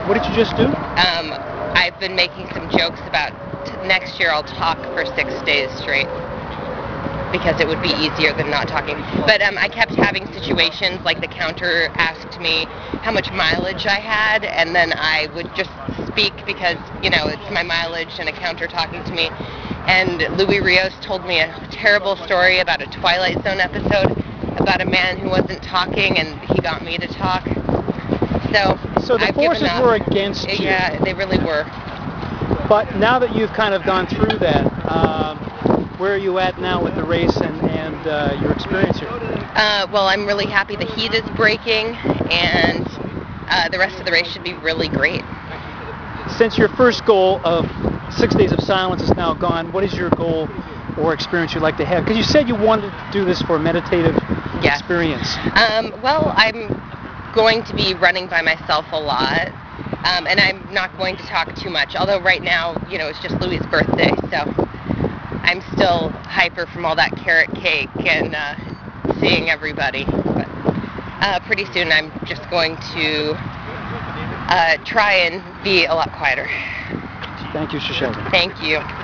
What did you just do? I've been making some jokes about next year I'll talk for 6 days straight because it would be easier than not talking. But I kept having situations like the counter asked me how much mileage I had, and then I would just speak because, it's my mileage and a counter talking to me. And Louis Rios told me a terrible story about a Twilight Zone episode about a man who wasn't talking, and he got me to talk. So the I've given forces up. were against you. Yeah, they really were. But now that you've kind of gone through that, where are you at now with the race and your experience here? Well, I'm really happy the heat is breaking, and the rest of the race should be really great. Since your first goal of 6 days of silence is now gone, what is your goal or experience you'd like to have? Because you said you wanted to do this for a meditative experience. Well, I'm going to be running by myself a lot, and I'm not going to talk too much, although right now, it's just Louis' birthday, so I'm still hyper from all that carrot cake and seeing everybody. But pretty soon I'm just going to try and be a lot quieter. Thank you, Shoshana. Thank you.